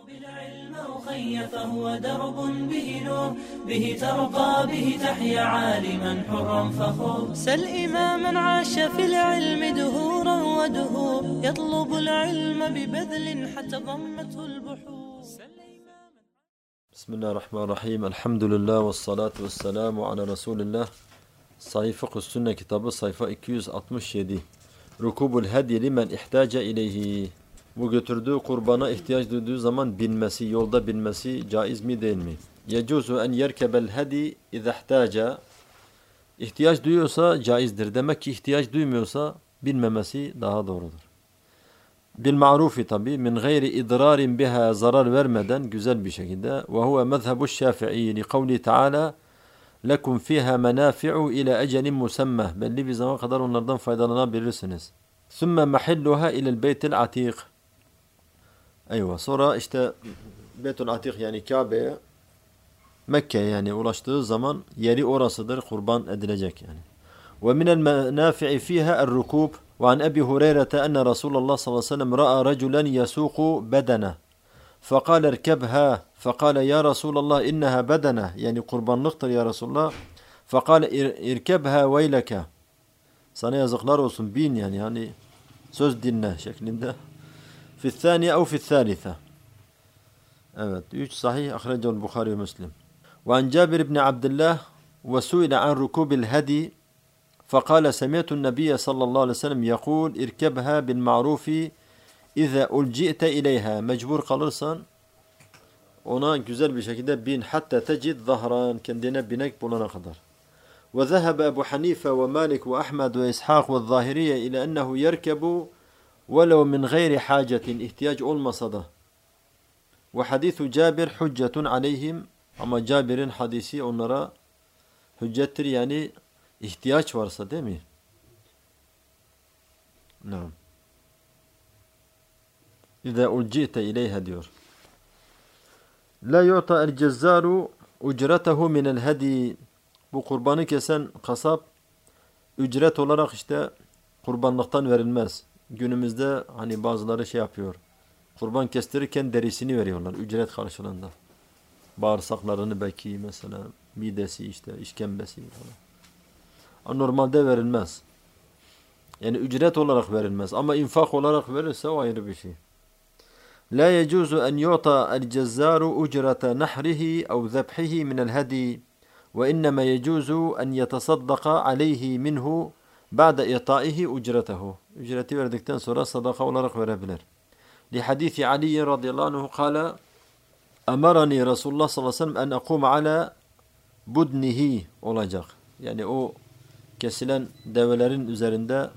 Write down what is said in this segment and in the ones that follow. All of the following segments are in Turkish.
بالعلم أخي فهو درب به نور، به ترقى به تحيا عالما حرا فخور. سل إماما عاش في العلم دهورا ودهور، يطلب العلم ببذل حتى ضمته البحور. بسم الله الرحمن الرحيم. الحمد لله والصلاة والسلام على رسول الله. Sayfa Sünne kitabı sayfa 267. Rukubul hedi limen ihtaca ileyhi. Bu götürdüğü kurbana ihtiyaç duyduğu zaman binmesi, yolda binmesi caiz mi değil mi? Yecuzu en yerkebel hedi izâ ihtaca. İhtiyaç duyuyorsa caizdir. Demek ki ihtiyaç duymuyorsa binmemesi daha doğrudur. Bil ma'rufi tabi, min gayri idrarin biha, zarar vermeden güzel bir şekilde. Ve huve mezhebu şafi'i li kavli Teala lekum fiha menafi'u ila ecelin musemmeh. Belli bir zaman kadar onlardan faydalanabilirsiniz. Sümme mahilluha ilel beytil atik. Eyvah. Sonra işte Beytul Atik yani Kabe'ye, Mekke'ye yani ulaştığı zaman yeri orasıdır, kurban edilecek yani. Ve minel menafi'i fiha er-rukub. Ve an Ebi Hureyre'te enne Resulullah sallallahu aleyhi ve sellem ra'a raculen yasuku bedene. Fekale erkebha. Fekale ya Resulallah inneha bedene. Yani kurbanlıktır ya Resulullah. Fekale irkebha veyleke. Sana yazıklar olsun, bin yani söz dinle şeklinde. في الثانية أو في الثالثة. Evet. 3 sahih akhracahu Bukhari ve Müslim. وعن جابر بن عبد الله وسئل عن ركوب الهدي فقال سمعت النبي صلى الله عليه وسلم يقول اركبها بالمعروف إذا ألجئت إليها. Mecbur kalırsan ona güzel bir şekilde bin hatta tecid zahran, kendine binek bulana kadar. وذهب أبو حنيفة ومالك وأحمد وإسحاق والظاهرية إلى أنه يركب وَلَوْ مِنْ غَيْرِ حَاجَةٍ, ihtiyaç olmasa da. Ve hadithu Cabir hüccetun aleyhim, ama Cabir'in hadisi onlara hüccettir yani ihtiyaç varsa, değil mi? Naam. İza ulcite ileyha diyor. La yu'ta el-cezzaru ücretehu minel hedi. Bu kurbanı kesen kasap ücret olarak işte kurbanlıktan verilmez. Günümüzde hani bazıları şey yapıyor. Kurban kestirirken derisini veriyorlar ücret karşılığında. Bağırsaklarını belki mesela, midesi işte, işkembesi falan. Normalde verilmez. Yani ücret olarak verilmez. Ama infak olarak verirse o ayrı bir şey. La yecuzu en yu'ta el-cezzaru ücrete nahrihi ev zebhihi minel hedi ve innema yecuzu en yetasaddaqa aleyhi minhu ba'de itaihi ücretehu. Ücreti verdikten sonra sadaka olarak verebilir. Li hadisi Ali radıyallahu anhu kâle emarani Resulullah sallallahu aleyhi ve sellem en ekûme ala budnihi olacak. Yani o kesilen develerin üzerinde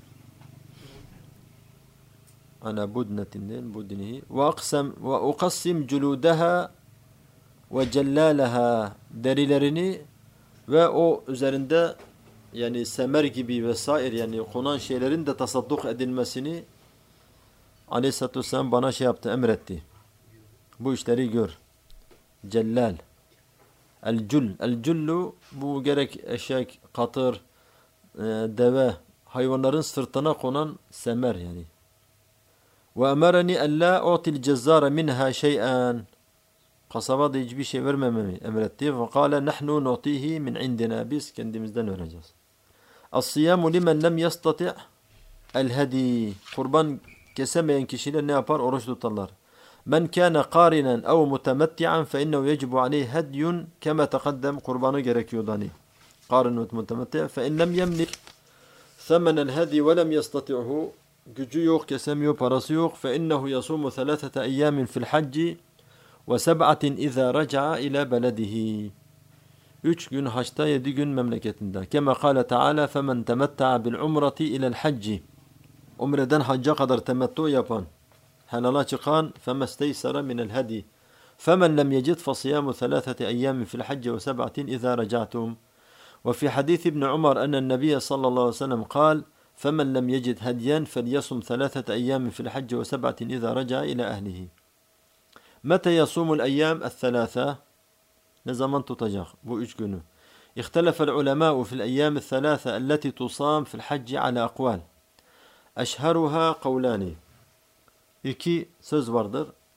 ala budnetin değil, budnihi ve ukassim culudaha ve cellalaha, derilerini ve o üzerinde yani semer gibi vesaire yani konan şeylerin de tasadduk edilmesini Aleyhisselatü Vesselam bana şey yaptı, emretti. Bu işleri gör. Cellal. El-cül. El-cüllu bu gerek eşek, katır, deve, hayvanların sırtına konan semer yani. Ve emereni en la u'til cezzara minha şey'an. Kasaba da hiçbir şey vermememi emretti. Ve kâle nahnu nu'tihi min indina. Biz kendimizden vereceğiz. As-siyamu limen lem yastati' el-hedi. Kurban kesemeyen kişiler ne yapar? Oruç tutarlar. Men kâne qârinen ev mutemetti'an fe innehu yecibu aleyhi hedyun kema teqaddem. Kurbanı gerekiyordu hani. Qârin ve mutemetti' fe in lem yemlik themenel hedi ve lem yastati'hu. Gücü yok, kesemiyor, parası yok. Fe innehu yasumu 3 eyyamin fil hacci ve 7 izâ raca'a ila beledihi. 3 gün haçta, 7 gün memleketinde. Kema kâle Teala femen temetta'a bil umreti ilel hacci. Umreden hacca kadar temettu yapan, helala çıkan femesteysara minel hedi. Femen lem yecid fasiyamu 3 eyyamin fil hacci ve 7 izâ raca'tum. Ve fi hadith İbn Umar ennen Nebiye sallallahu aleyhi ve sellem kal femen lem yecid hediyen felyasum 3 eyyamin fil hacci ve 7 izâ raca'a ila ehlihi. Mete yasumul eyyam el-thelâthâ? Ne zaman tutacak bu 3 günü? İhtelefel ulemâ'u fil eyyâm el-thelâthâ elleti tusâm fil hacci ala akval. Eşheruha kavlani. 2 söz vardır.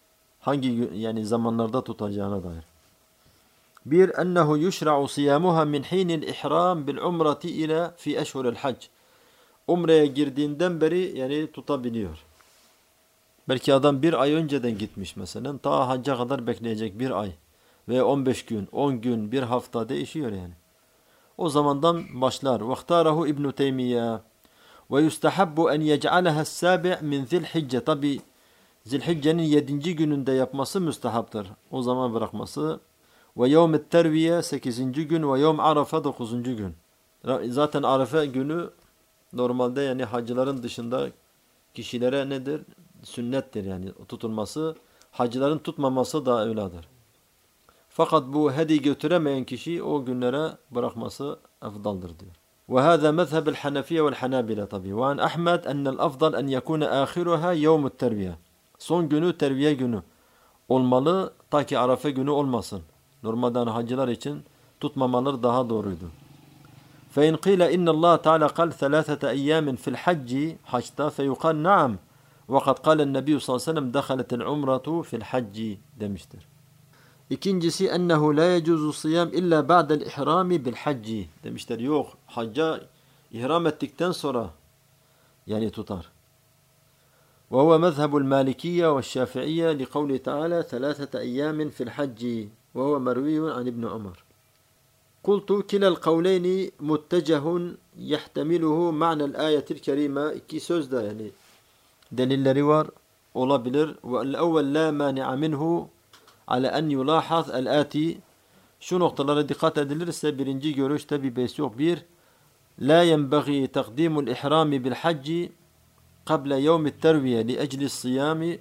hangi yani zamanlarda tutacağına dair. Bir, ennehu yuşra'u siyamuha min hinil ihram bil umrati ila fi eşhuril hac. Umre'ye girdiğinden beri yani tutabiliyor. Belki adam bir ay önceden gitmiş mesela. Ta hacca kadar bekleyecek bir ay. Ve 15 gün, 10 gün, bir hafta değişiyor yani. O zamandan başlar. وَاخْتَارَهُ İbn-i Teymiye وَيُسْتَحَبُّ أَنْ يَجْعَلَهَا السَّابِعِ مِنْ ذِي الْحِجَّةِ. Tabi Zilhicce'nin 7. gününde yapması müstehaptır. O zaman bırakması. Ve yevmet terviye 8. gün ve yevm arafa 9. gün. Zaten Arafa günü normalde yani hacıların dışında kişilere nedir? Sünnettir yani tutulması. Hacıların tutmaması da öyledir. Fakat bu hediye götüremeyen kişi o günlere bırakması afdaldır diyor. وهذا مذهب الحنفية والحنابلة tabi. وعن أحمد أن الأفضل أن يكون آخرها يوم التروية. Son günü terviye günü olmalı ta ki Arafa günü olmasın. Normalde hacılar için tutmamaları daha doğruydu. فإن قيل إن الله تعالى قال 3 أيام في الحج haçta فيقال نعم وقد قال النبي صلى الله عليه وسلم دخلت العمرة في الحج demiştir. İkincisi ennehu la yecuzu siyam illa ba'del ihrami bil hacci demişler. Yok, hacca ihram ettikten sonra yani tutar. Ve huve mezhebul malikiyye ve şafiiyye li kavli Teala 3 ayyamin fil hacci ve huve merviyun an İbn Ömer. Kultu kilal kavleyni muttecehun yehtemiluhu ma'nel ayetil kerime. İki söz de yani delilleri var, olabilir. Ve el-evvel la mani'a minhu ala en yulahaz el-ati. Şu noktalara dikkat edilirse birinci görüşte bir beis yok. Bir, la yenbaghi takdimul ihrami bil hacci qabla yevmit terviye li eclis siyami.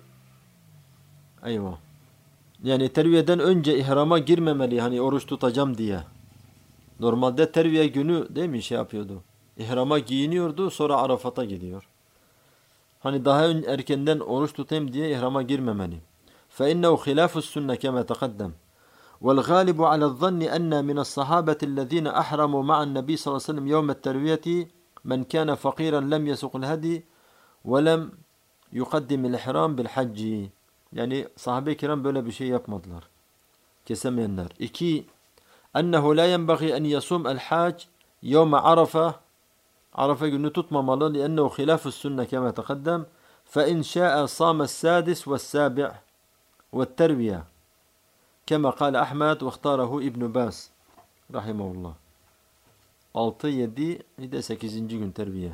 Eyvah. Yani terviyeden önce ihrama girmemeli hani oruç tutacağım diye. Normalde terviye günü değil mi şey yapıyordu. İhrama giyiniyordu sonra Arafat'a gidiyor. Hani daha erkenden oruç tutayım diye ihrama girmemeli. فإنه خلاف السنة كما تقدم والغالب على الظن أن من الصحابة الذين أحرموا مع النبي صلى الله عليه وسلم يوم التروية من كان فقيرا لم يسق الهدي ولم يقدم الإحرام بالحج. Yani sahabe-i kiram böyle bir şey yapmadılar. Kesemeyenler. İki, ennehu la yenbaghi en yasum el-hac yevme Arafa. Arafa günü tutmamalı. Liennehu khilafus sünne kema teqaddem. Fe in şa'e sâme s-sâdis ve s-sâbi' والتربية كما قال أحمد واختاره ابن باز رحمه الله. 6, 7, bir de 8. gün terbiye.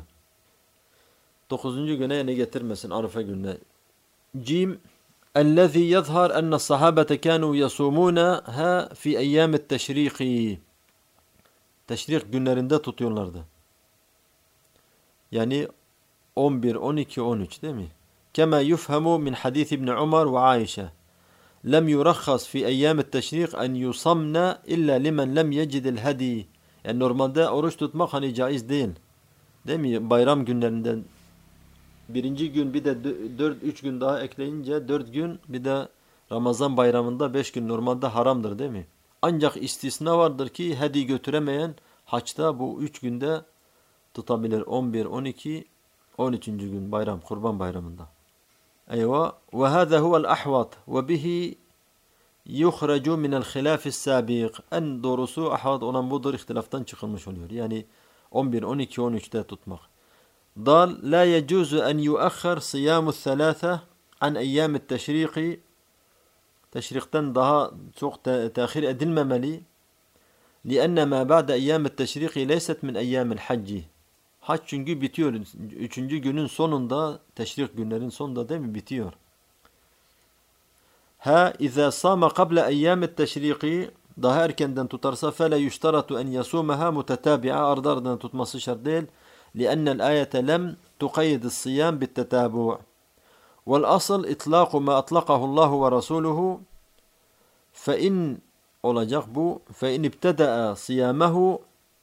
9. güne yani getirmesin Arafa gününe. Cim الذي يظهر أن الصحابة كانوا يصومونها في أيام التشريق. Teşrik günlerinde tutuyorlardı. Yani 11, 12, 13 değil mi? كما يفهم من حديث ابن عمر وعائشة لم يرخص في أيام التشريق أن يصمن إلا لمن لم يجد الهدي. Yani normalde oruç tutmak hani caiz değil. Değil mi? Bayram günlerinden birinci gün bir de 3 gün daha ekleyince 4 gün bir de Ramazan bayramında 5 gün normalde haramdır değil mi? Ancak istisna vardır ki hediye götüremeyen haçta bu 3 günde tutabilir. 11, 12, 13. gün bayram, kurban bayramında. Eyvah. Ve hâzâ huvel ahvat ve bihi yuhracu minel khilâfis sâbiq. En doğrusu ahvat olan budur, ihtilaftan çıkılmış oluyor. Yani 11, 12, 13'te tutmak. Dal la yecuzu en yuakhar siyamu's thalâtha an eyyâmit teşriki. Teşrikten daha çok tehir edilmemeli. Lienne ma ba'de eyyâmit teşriki leyset min eyyâmil hacci. Hac çünkü bitiyor. 3. günün sonunda, teşrik günlerin sonunda değil mi? Bitiyor. Ha, izâ sâme kable eyyâmet teşriki, daha erkenden tutarsa fele yuştaratu en yasûmeha mutetâbi'a, ardı ardına tutması şart değil. Liennel ayete lem tuqayyidis siyam bittetâbu'. Vel asıl itlâku ma atlakahu Allahu ve Rasuluhu. Fe in olacak bu. Fe in ibteda'a siyâmehu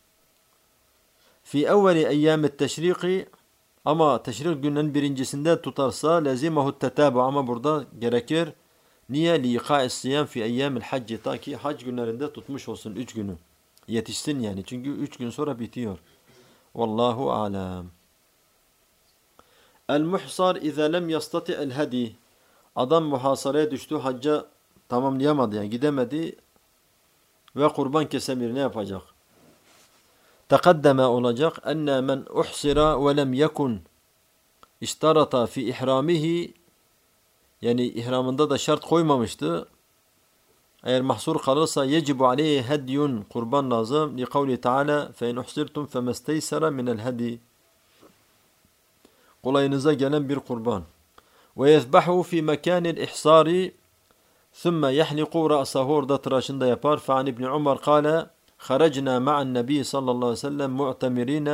fi evveli eyyâmet teşriki, ama teşrik gününün birincisinde tutarsa lezimehu tetâbu, ama burada gerekir. Niye? Liqâ'is siyam fi eyyâmil hacci, ta ki hac günlerinde tutmuş olsun 3 günü. Yetişsin yani. Çünkü 3 gün sonra bitiyor. Vallahu a'lam. El-muhsar izâ lem yastati'el hedi. Adam muhasaraya düştü, hacca tamamlayamadı yani gidemedi ve kurban kesemiyor, ne yapacak? Tekaddeme olacak. Enne men uhsira ve lem yekun iştarata fi ihramihi, yani ihramında da şart koymamıştı. Eğer mahsur kalırsa yecibu aleyhi hedyun, kurban lazım. Li kavli Teala fe in uhsirtum femesteysera minel hedi. Kolayınıza gelen bir kurban. Ve yezbahu fi mekanil ihsari thumme yahliqu ra'sahu, orada tıraşını da yapar. Fe'an İbni Umar kâle خرجنا مع النبي صلى الله عليه وسلم معتمرين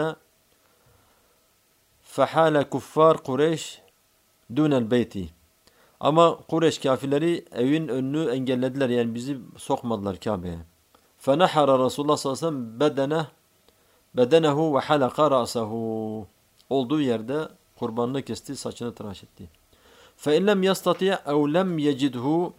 فحال كفار قريش دون البيت. Ama Kureyş kafirleri evin önünü engellediler, yani bizi sokmadılar Kabe'ye. فَنَحَرَ Resulullah sallallahu aleyhi ve sellem bedenehu ve halaka ra'sahu. Olduğu yerde kurbanını kesti, saçını tıraş etti. فَاِنْ لَمْ يَسْتَطِعْ اَوْ لَمْ يَجِدْهُ,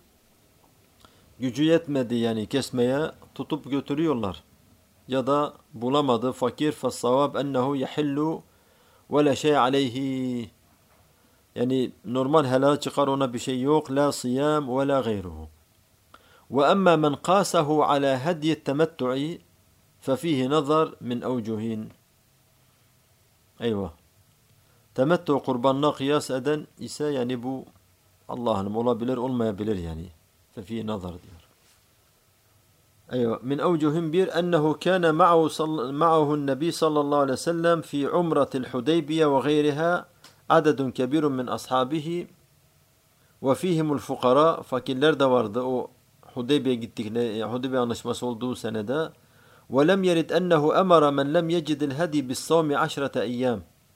gücü yetmedi yani kesmeye, tutup götürüyorlar. Ya da bulamadı fakir, فَالصَّوَابْ اَنَّهُ يَحِلُّ وَلَا شَيْءَ عَلَيْهِ. Yani normal helal çıkar, ona bir şey yok. La siyam ve la gayruhu. Ve emma men qasahu ala hediye temettu'i fefihi nazar min evcuhin. Eyvah. Temettu kurbanına kıyas eden ise yani bu Allah'ım olabilir olmayabilir yani. Fefihi nazar diyor. Eyvah. Min evcuhin bir ennehu kâne ma'ahu'n nebi sallallahu aleyhi ve sellem fi umratil Hudeybiye ve gayriha adedun kebirun min ashabihi ve fihimul fukara, fakirler de vardı o Hudeybiye gittikleri, Hudeybiye anlaşması olduğu senede. Ve lem yerid ennehu emara men lem yecidil hedi bis savmi 10 eyyam.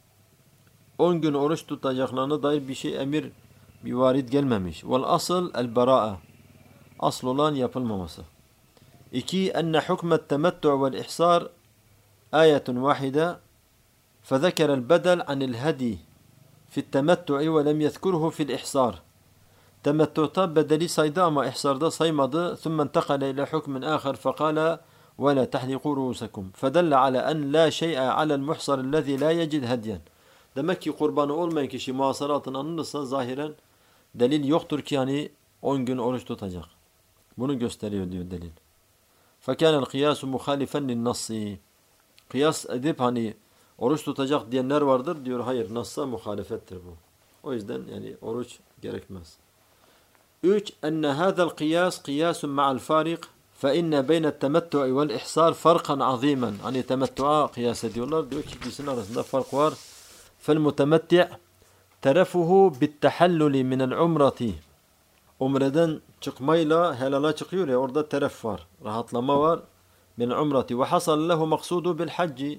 10 gün oruç tutacaklarına dair bir şey, emir, bir varid gelmemiş. Vel asıl el bera'a, asıl olan yapılmaması. 2. Enne hukmet temettu vel ihsar ayetun vahide fezekere el bedel anil hedi fi temettu'i ve lem yezkurhu fil ihsar. Temettu'ta bedeli saydı ama ihsarda saymadı. Thumma intakale ila hukmin ahar fekala ve la tahliqu ruusakum. Fedelle ala en la şey'e alel muhsar ellezî la yecid hedyen. Demek ki kurbanı olmayan kişi muhasaratını anılırsa zahiren delil yoktur ki hani 10 gün oruç tutacak. Bunu gösteriyor diyor delil. Fekânel kıyâsu muhâlifen linnassi. Kıyas edip hani oruç tutacak diyenler vardır, diyor hayır, Nas'a muhalefettir bu. O yüzden yani oruç gerekmez. 3. Enne hâzel kıyas kıyasun ma'al fârik fe inne beynet temettu'i vel ihsar farkan azîmen. Hani temettu'a kıyas ediyorlar, diyor ki ikisinin arasında fark var. Fel mutemetti' terefuhu bittehalluli minel umrati. Umreden çıkmayla helala çıkıyor ya, orada teref var, rahatlama var. Minel umrati ve hasal lehu maksudu bil hacci.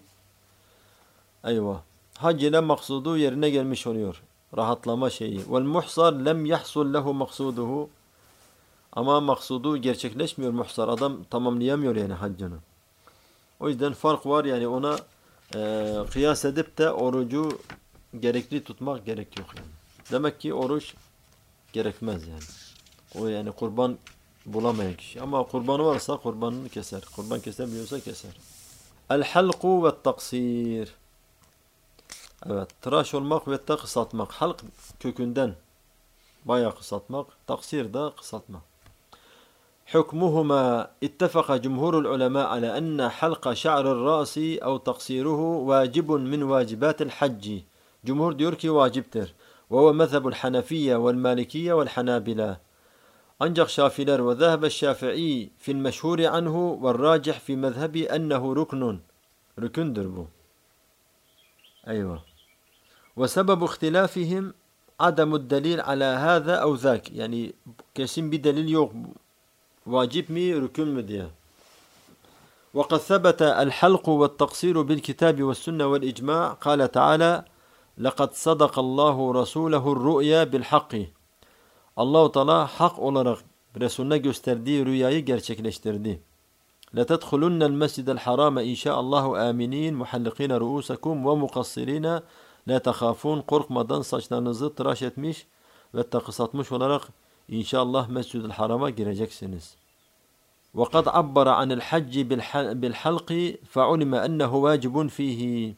Eyvah. Hac ile maksudu yerine gelmiş oluyor. Rahatlama şeyi. Vel muhsar lem yahsul lehu maksuduhu. Ama maksudu gerçekleşmiyor muhsar. Adam tamamlayamıyor yani haccını. O yüzden fark var yani, ona kıyas edip de orucu gerekli tutmak gerek yok yani. Demek ki oruç gerekmez yani. O yani kurban bulamayan kişi. Ama kurbanı varsa kurbanını keser. Kurban kesemiyorsa keser. El halqu ve taksir. Evet, tıraş olmak ve de kısaltmak. Halk kökünden bayağı kısaltmak, taksir de kısaltmak. Hukmuhuma ittefaka cumhurul ulema ala enne halqa şa'ril ra'si ev taksiruhu vacibun min vacibatil hacci. Cumhur diyor ki vaciptir. Ve huve mezhebul hanefiyye vel malikiyye vel hanabila. Ancak Şafiler ve zehebe Şafii fil meşhuri anhu ve racih fi mezhebi ennehu ruknun. Rükündür bu. Eyvah. Ve sebebu ihtilafihim ademud delil ala hâzâ ev zâk. Yani kesin bir delil yok. Vacip mi, rükün mü diye. Ve kad sebete el halqu ve taksiru bil kitabi ve sünne vel icma'. Kâle Teala لَقَدْ صَدَقَ اللّٰهُ رَسُولَهُ الرُّؤْيَا بِالْحَقِّ. Allah-u Teala hak olarak Resulüne gösterdiği rüyayı gerçekleştirdi. لَتَدْخُلُنَّ الْمَسْجِدَ الْحَرَامَ اِنْشَاءَ اللّٰهُ آمِنِينَ مُحَلِّقِينَ رُؤُوسَكُمْ وَمُقَصِّرِينَ لَا تَخَافُونَ. Korkmadan saçlarınızı tıraş etmiş ve kısaltmış olarak inşallah Mescid-i Haram'a gireceksiniz. وَقَدْ عَبَّرَ عَنِ الْحَجِّ بِالْحَلْقِ فَعُلِمَ أَنَّهُ وَاجِبٌ ف۪يهِ.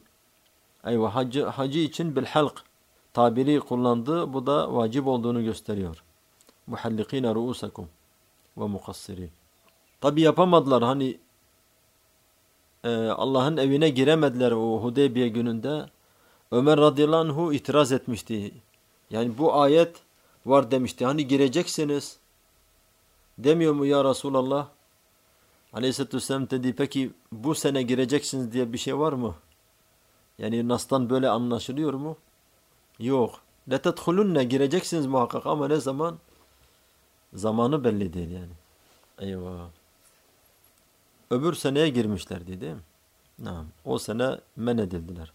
Hacı için bilhalk tabiri kullandı. Bu da vacip olduğunu gösteriyor. muhallikina ruusakum ve mukassirin. Tabi yapamadılar hani Allah'ın evine giremediler o Hudeybiye gününde. Ömer radıyallahu anhu itiraz etmişti. Yani bu ayet var demişti. Hani gireceksiniz. Demiyor mu ya Resulallah? Aleyhisselatü vesselam dedi peki bu sene gireceksiniz diye bir şey var mı? Yani Nas'tan böyle anlaşılıyor mu? Yok. لَتَدْخُلُنَّ gireceksiniz muhakkak ama ne zaman? Zamanı belli değil yani. Eyvah. Öbür seneye girmişlerdi değil mi? Naam. O sene men edildiler.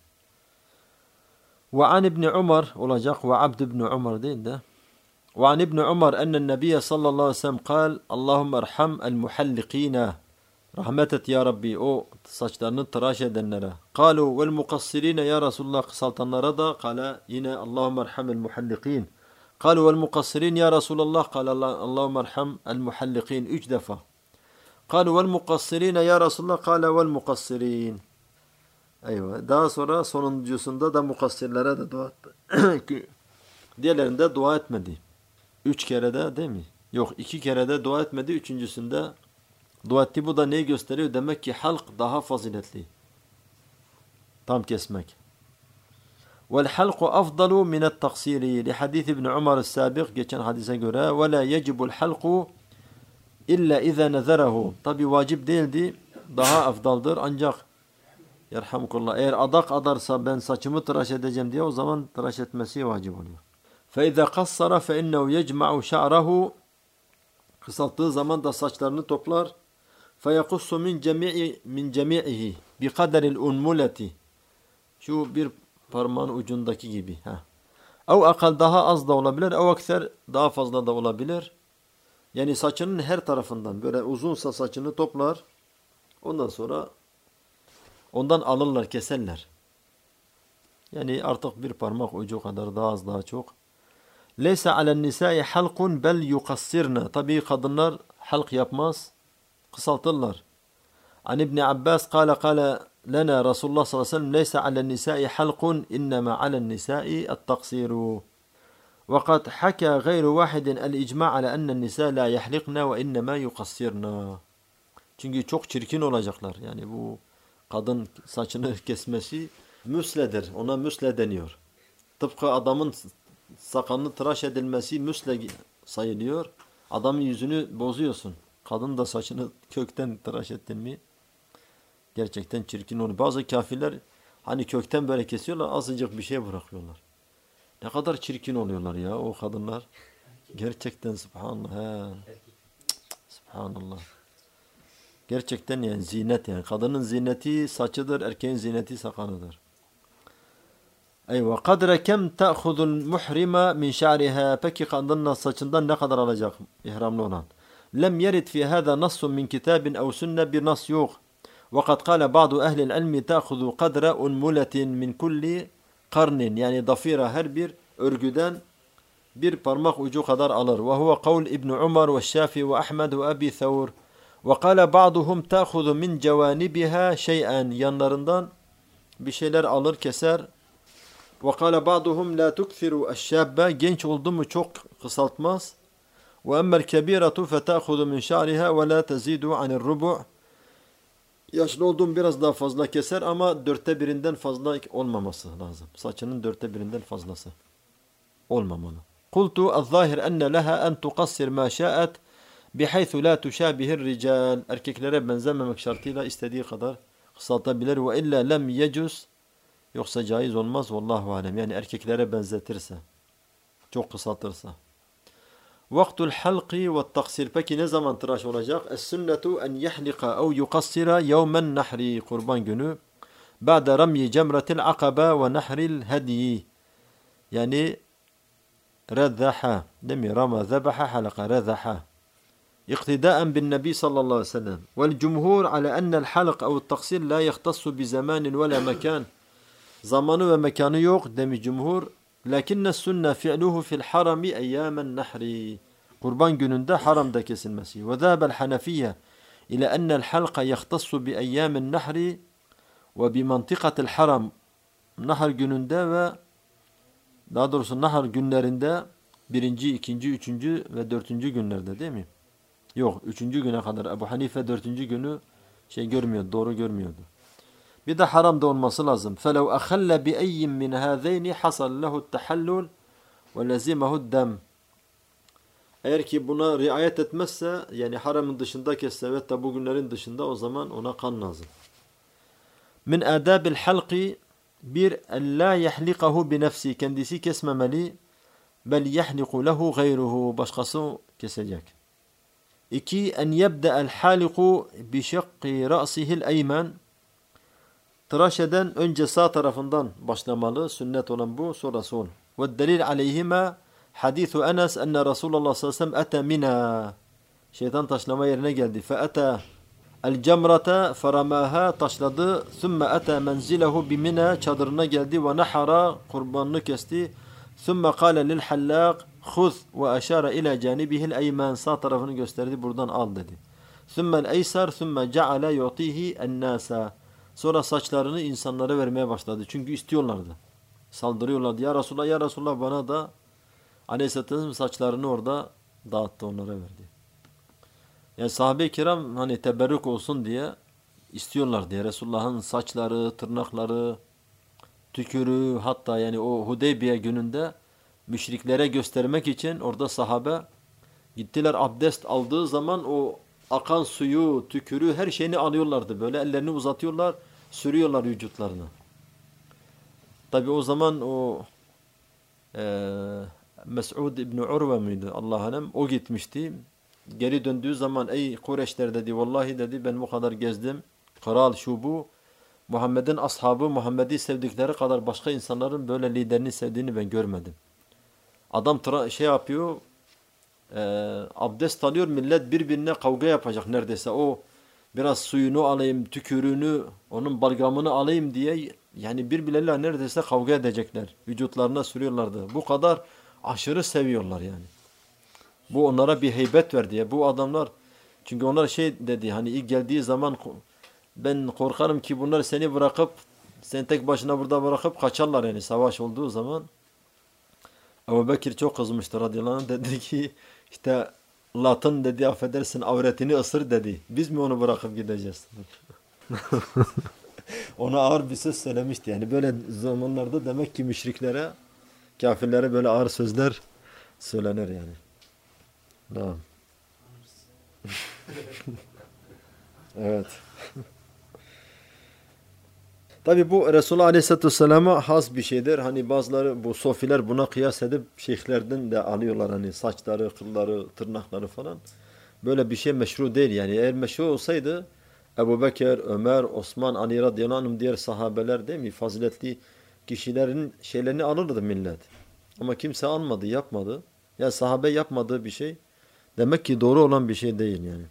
وعن ابن عمر olacak. وعبد ibn Umar değil de. وعن ابن عمر أن النبي صلى الله عليه وسلم قال اللهم ارحم المحلقين rahmet et ya Rabbi o saçlarını tıraş edenlere. قالوا والمقصرين ya Resulullah kısaltanlara da قال yine اللهم ارحم المحلقين. قالوا والمقصرين ya Resulullah قال اللهم ارحم المحلقين 3 defa. قالوا والمقصرين ya Resulullah قال والمقصرين. Eyvah. Daha sonra sonuncusunda da mukassirlere de dua etti. Diğerlerinde dua etmedi. 3 kere de değil mi? Yok 2 kere de dua etmedi. Üçüncüsünde dua etti. Bu da neyi gösteriyor? Demek ki halk daha faziletli. Tam kesmek. وَالْحَلْقُ أَفْضَلُ مِنَ التَّقْصِيرِ لحديث ابن عمر السابق geçen hadise göre وَلَا يَجِبُ الْحَلْقُ إِلَّا إِذَا نَذَرَهُ tabi vacip değildi. Daha afdaldır ancak Yerhamukallah. Eğer adak adarsa ben saçımı tıraş edeceğim diye o zaman tıraş etmesi vacip oluyor. فَاِذَا قَصَّرَ فَاِنَّهُ يَجْمَعُ شَعْرَهُ kısalttığı zaman da saçlarını toplar. فَيَقُصُّ مِنْ جَمِيعِهِ بِقَدَرِ الْاُنْمُلَةِ şu bir parmağın ucundaki gibi. اَوْ akal daha az da olabilir. اَوْ akser daha fazla da olabilir. Yani saçının her tarafından böyle uzunsa saçını toplar. Ondan sonra ondan alırlar, keserler. Yani artık bir parmak ucu kadar daha az daha çok. Leysa alen nisai halqun bel yukassirna. Tabii kadınlar halk yapmaz, kısaltırlar. An İbn Abbas kâle lena Resulullah sallallahu aleyhi ve sellem leysa alen nisai halqun innema alen nisai at-taksiru. Ve kad haka gayru vahidin el-icma' ala enen nisa la yahliqna ve innema yukassirna. Çünkü çok çirkin olacaklar. Yani bu kadın saçını kesmesi müsledir. Ona müsle deniyor. Tıpkı adamın sakalını tıraş edilmesi müsle sayılıyor. Adamın yüzünü bozuyorsun. Kadın da saçını kökten tıraş ettin mi gerçekten çirkin oluyor. Bazı kafirler hani kökten böyle kesiyorlar, azıcık bir şey bırakıyorlar. Ne kadar çirkin oluyorlar ya o kadınlar. Gerçekten subhanallah. Subhanallah. Gerçekten yani zinet yani. Kadının zineti saçıdır, erkeğin zineti sakalıdır. Eyvah. Kadre kem ta'khudul muhrima min şa'riha. Peki kadının saçından ne kadar alacak ihramlı olan? Lem yerid fi hâzâ nassun min kitabin ev sünne bir nas yok. Ve kad kâle ba'du ehlil ilmi ta'khudu kadre unmuletin min kulli karnin. Yani dafira her bir örgüden bir parmak ucu kadar alır. Ve huve kavl İbn Umar ve Şafi ve Ahmed ve Abi Thawr. Ve kâle ba'duhum ta'khudu min cevanibiha şey'en. Yanlarından bir şeyler alır, keser. Ve kâle ba'duhum la tukthiru eşşâbbe. Genç oldu mu çok kısaltmaz. Ve emmel kebîretu fetâkhudu min şa'riha ve la tezidu anir rubu'. Yaşlı olduğum biraz daha fazla keser ama 1/4'inden fazla olmaması lazım. Saçının 1/4'inden fazlası olmamalı. Kultu az-zahir enne leha en tuqassir ma şa'at bihaythu la tushabihir rical. Erkeklere benzememek şartıyla istediği kadar kısaltabilir ve illa lem yecuz. Yoksa caiz olmaz vallahu alem. Yani erkeklere benzetirse, çok kısaltırsa. Vaktul halqi ve taksir. Peki ne zaman tıraş olacak? Es-sünnetu en yahlika ev yukassira yevmen nahri. Kurban günü. Ba'de ramyi cemretil akaba ve nahril hediyi. Yani redzaha. Değil mi? Rama zebaha halaka redzaha. İktidaen bin nebi sallallahu aleyhi ve sellem. Vel cumhur ala ennel halq ev taksir la yahtassu bi zamanin ve la mekan. Zamanı ve mekanı yok demiş cumhur. Lakinne sünne fi'luhu fil harami eyyamen nahri. Kurban gününde haramda kesilmesi. Ve zâbel hanefiyye ile ennel halqa yahtassu bi eyyamen nahri ve bi mantikatil haram. Nahr gününde ve daha doğrusu nahr günlerinde birinci, ikinci, üçüncü ve dördüncü günlerde değil mi? Yok, üçüncü güne kadar. Ebu Hanife dördüncü günü görmüyordu, doğru görmüyordu. Bir de haram da olması lazım. فَلَوْ أَخَلَّ بِأَيِّمْ مِنْ هَذَيْنِ حَصَلْ لَهُ التَّحَلُّلِ وَلَزِمَهُ الدَّمْ. Eğer ki buna riayet etmezse, yani haramın dışında kesse ve tabi bugünlerin dışında, o zaman ona kan lazım. Min adabil halqi, bir, la yahlikahu bi nefsi, kendisi kesmemeli, bel yahliku lehu gayruhu, başkası kesecek. İki, en yebde'el haliku bi şakki ra'sihil eymen, tıraş eden önce sağ tarafından başlamalı, sünnet olan bu, sonra sol. Ve delil aleyhime hadithu Enes enne Resulullah sallallahu aleyhi ve sellem ete mina, şeytan taşlama yerine geldi. Fe ete el cemrata feramaha, taşladı. Sümme ete menzilehu bi mina, çadırına geldi. Ve nahara, kurbanını kesti. Sümme kâle lil hallâk khuz ve aşâre ila canibihil eymen, sağ tarafını gösterdi, buradan al dedi. Sümme el eysar sümme ceale yu'tihi en nâsa, sonra saçlarını insanlara vermeye başladı. Çünkü istiyorlardı. Saldırıyorlardı. Ya Resulallah, ya Resulallah, bana da. Aleyhisselatü Vesselam saçlarını orada dağıttı, onlara verdi. Yani sahabe-i kiram hani teberrük olsun diye istiyorlar diye. Resulullah'ın saçları, tırnakları, tükürüğü, hatta yani o Hudeybiye gününde müşriklere göstermek için orada sahabe gittiler, abdest aldığı zaman o akan suyu, tükürüğü, her şeyini alıyorlardı. Böyle ellerini uzatıyorlar, sürüyorlar vücutlarına. Tabi o zaman o Mes'ud İbni Urve mıydı? Allah'ım, o gitmişti. Geri döndüğü zaman ey Kureyşler dedi, vallahi dedi ben bu kadar gezdim. Kral şu bu. Muhammed'in ashabı, Muhammed'i sevdikleri kadar başka insanların böyle liderini sevdiğini ben görmedim. Adam yapıyor, abdest alıyor, millet birbirine kavga yapacak neredeyse. O biraz suyunu alayım, tükürüğünü, onun balgamını alayım diye yani birbirleriyle neredeyse kavga edecekler. Vücutlarına sürüyorlardı. Bu kadar aşırı seviyorlar yani. Bu onlara bir heybet verdi ya. Bu adamlar, çünkü onlar dedi hani ilk geldiği zaman, ben korkarım ki bunlar seni bırakıp, seni tek başına burada bırakıp kaçarlar yani savaş olduğu zaman. Ebu Bekir çok kızmıştı radıyallahu anh, dedi ki işte Lat'ın dedi affedersin avretini ısır dedi. Biz mi onu bırakıp gideceğiz? Ona ağır bir söz söylemişti. Yani böyle zamanlarda demek ki müşriklere, kafirlere böyle ağır sözler söylenir yani. Tamam. Evet. Tabi bu Resulullah Aleyhisselatü Vesselam'a has bir şeydir. Hani bazıları, bu sofiler buna kıyas edip şeyhlerden de alıyorlar. Hani saçları, kılları, tırnakları falan. Böyle bir şey meşru değil yani. Eğer meşru olsaydı Ebu Bekir, Ömer, Osman, Ali radıyallahu anh, diğer sahabeler değil mi? Faziletli kişilerin şeylerini alırdı millet. Ama kimse almadı, yapmadı. Ya sahabe yapmadığı bir şey demek ki doğru olan bir şey değil yani.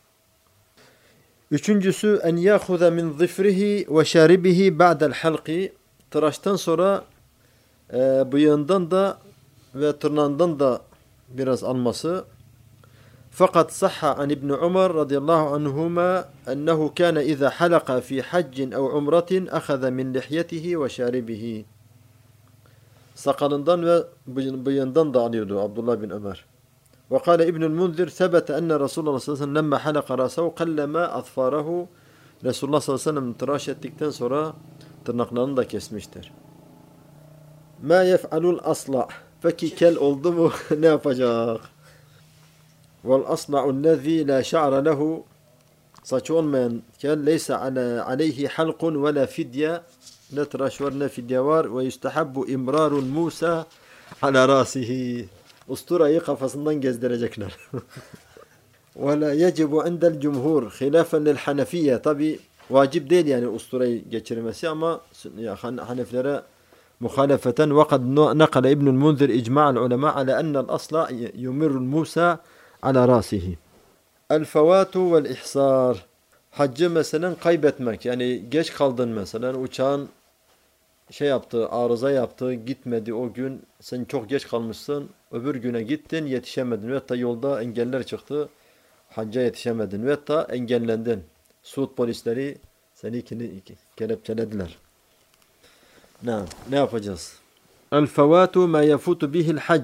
Üçüncüsü en yâhuze min zifrihi ve şaribihi ba'del halqi, tıraştan sonra bıyığından da ve tırnağından da biraz alması. Fakat sahha an İbn Umar radıyallahu anhuma ennehu kana iza halaka fi haccin ev umratin ahaza min lihyetihi ve şaribihi, sakalından ve bıyığından da alıyordu Abdullah bin Ömer. وقال ابن المنذر ثبت أن رسول الله صلى الله عليه وسلم لما حلق رأسه قلم أظفاره, Resulullah sallallahu aleyhi ve sellem tıraş ettikten sonra tırnaklarını da kesmiştir. Ma yef'alul asla, peki kel oldu mu ne yapacak? Vel asla'u lezî la şa'ra lehu, saç olmayan kel, leysa aleyhi halqun ve la fidye, ne tıraş var ne fidye var. Ve yustahabbu imrarul Musa ala rasihi, usturayı kafasından gezdirecekler. وَلَا يَجِبُ عِنْدَ الْجُمْهُورِ خِلَافًا لِلْحَنَفِيَّةِ, tabi vacip değil yani usturayı geçirmesi, ama Hanefilere muhalefeten وَقَدْ نَقَلَ İbn الْمُنْذِرِ اِجْمَعَ الْعُلَمَاءِ عَلَى أَنَّ الْأَصْلَ يُمِرُّ الْمُوسَى عَلَى رَاسِهِ. الْفَوَاتُ وَالْإِحْصَارِ, haccı mesela kaybetmek, yani geç kaldın mesela, uçağın yaptı, arıza yaptı, gitmedi o gün, sen çok geç kalmışsın, öbür güne gittin, yetişemedin ve hatta yolda engeller çıktı, hacca yetişemedin ve hatta engellendin. Suud polisleri seni kelepçelediler. Ne yapacağız? El-fevatu ma yafutu bihil hac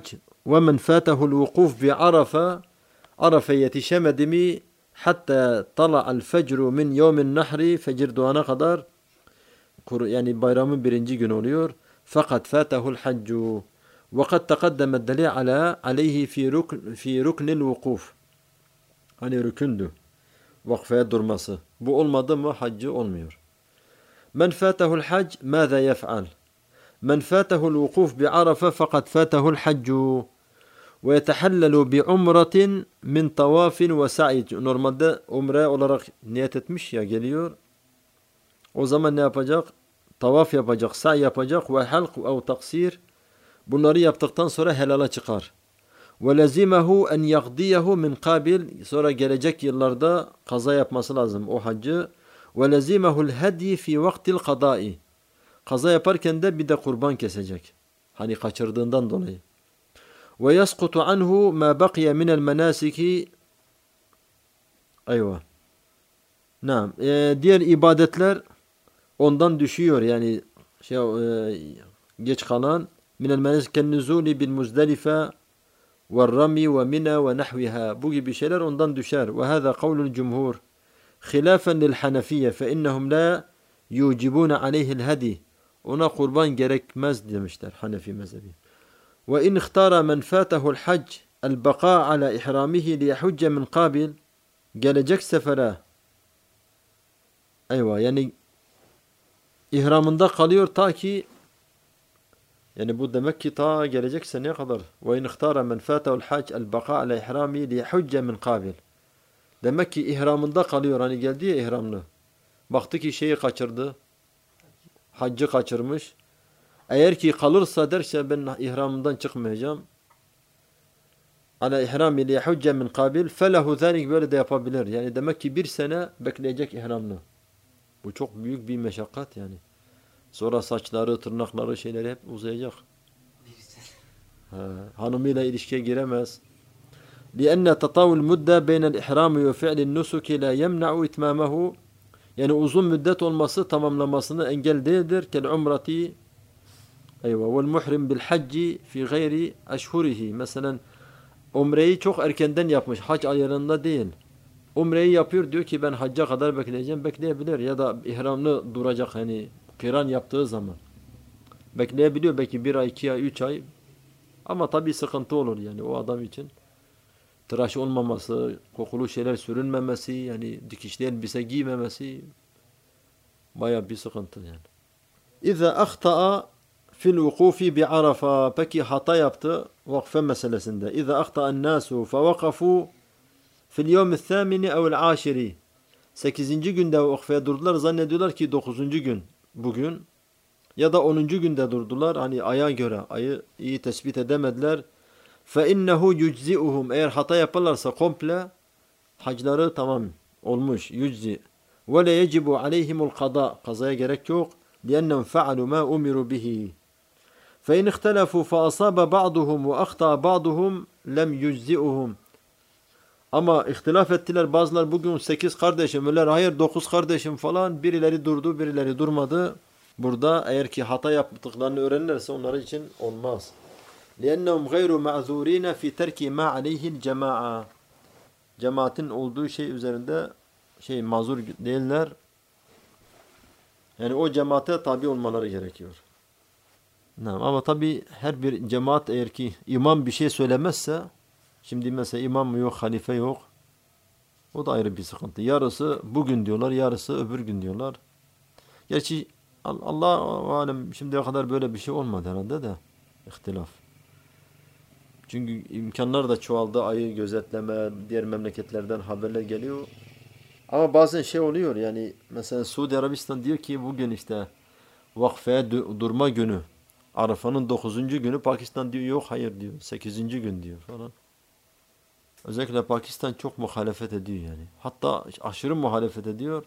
وَمَنْ فَاتَهُ الْوُقُوفِ بِعَرَفَ Arafa yetişemedi mi hatta tala'al fecru min yevmin nahri fecir doğana kadar yani bayramın birinci günü oluyor. Fakat fatahul haccu ve kad taqaddama delil aleyhi fi ruknil vukuf. Hani rükündü. Vakfaya durması. Bu olmadı mı haccı olmuyor. Men fatahul hac mâzâ yef'al? Men fatahul vukuf bi arafa fakat fatahul haccu. Ve yetehallelu bi umratin min tavafin ve sa'i. Normalde umre olarak niyet etmiş ya geliyor. O zaman ne yapacak? Tavaf yapacak, sa'i yapacak ve halq ve taksir. Bunları yaptıktan sonra helala çıkar. Ve lezimehu en yaqdiyehu min kabil. Sonra gelecek yıllarda kaza yapması lazım o haccı. Ve lezimehu'l hadi fi vaktil kadai. Kaza yaparken de bir de kurban kesecek. Hani kaçırdığından dolayı. Ve yasqutu anhu ma baqiya min el menasiki. Eyvah. Naam. Diğer ibadetler ondan düşüyor yani geç kalan. Min el menasik ken nuzuli bil Muzdelife ve rami ve mina ve nahviha. Bu gibi şeyler ondan düşer. Ve hâzâ kavlul cumhur. Khilafen lil Hanefiye fe innehum la yucibune aleyhil hadi. Ona kurban gerekmez demişler Hanefi mezhebi. Ve in ihtara men fatahu'l hac el-baqa ala ihramihi li yahujja min qabil. Gelecek sefere yani ihramında kalıyor ta ki yani bu demek ki ta gelecek seneye kadar. Ve in ihtara men fatahu'l hac el-baqa ala ihramihi li yahujja min qabil. Demek ki ihramında kalıyor. Hani geldi ya ihramlı. Baktı ki şeyi kaçırdı. Haccı kaçırmış. Eğer ki kalırsa derse ben ihramından çıkmayacağım. Ala ihrami li yahujja min qabil felehu zalik böyle de yapabilir. Yani demek ki bir sene bekleyecek ihramlı. Bu çok büyük bir meşakkat yani. Sonra saçları, tırnakları şeyleri hep uzayacak. Hanımıyla ilişkiye giremez. لأن تطاول المدة بين الإحرام وفعل النسك لا يمنع إتمامه. Yani uzun müddet olması tamamlamasını engel değildir. Kel umreti vel muhrim bil hacci fi gayri eşhurihi. Mesela umreyi çok erkenden yapmış. Hac aylarında değil. Umreyi yapıyor diyor ki ben hacca kadar bekleyeceğim. Bekleyebilir ya da ihramlı duracak hani kiran yaptığı zaman. Bekleyebiliyor belki 1 ay, 2 ay, 3 ay. Ama tabii sıkıntı olur yani o adam için. Tıraş olmaması, kokulu şeyler sürünmemesi, yani dikişli elbise giymemesi bayağı bir sıkıntı yani. İza ahta'a fil vukufi bi Arafa. Peki hata yaptı vakfe meselesinde. İza ahta'an nasu fe vakafu fil yevmi thâmini ev'l aşiri. 8. günde vakfeye durdular. Zannediyorlar ki 9. gün bugün. Ya da 10. günde durdular. Hani aya göre ayı iyi tespit edemediler. فَاِنَّهُ يُجْزِئُهُمْ. Eğer hata yaparlarsa komple hacları tamam olmuş. Yüczi. وَلَا يَجِبُ عَلَيْهِمُ الْقَضَاء. Kazaya gerek yok. لِأَنَّهُمْ فَعَلُوا مَا أُمِرُوا بِهِ. فَاِنْ اِخْتَلَفُوا فَأَصَابَ بَعْضُهُمْ وَأَخْطَأَ بَعْضُهُمْ لَمْ يُجْزِئُهُمْ. Ama ihtilaf ettiler. Bazılar bugün 8 kardeşim, öler hayır 9 kardeşim falan. Birileri durdu, birileri durmadı. Burada eğer ki hata yaptıklarını öğrenirlerse onlar için olmaz. لأنهم غير معذورين في ترك ما عليه الجماعة. Cemaatin olduğu şey üzerinde mazur değiller. Yani o cemaate tabi olmaları gerekiyor. Ama tabi her bir cemaat eğer ki imam bir şey söylemezse, şimdi mesela imam yok, halife yok. O da ayrı bir sıkıntı. Yarısı bugün diyorlar, yarısı öbür gün diyorlar. Gerçi Allah alem şimdiye kadar böyle bir şey olmadı herhalde de ihtilaf. Çünkü imkanlar da çoğaldı. Ayı gözetleme, diğer memleketlerden haberler geliyor. Ama bazen oluyor yani mesela Suudi Arabistan diyor ki bugün işte vakfeye durma günü. Arafa'nın 9. günü. Pakistan diyor yok hayır diyor. 8. gün diyor falan. Özellikle Pakistan çok muhalefet ediyor yani. Hatta aşırı muhalefet ediyor.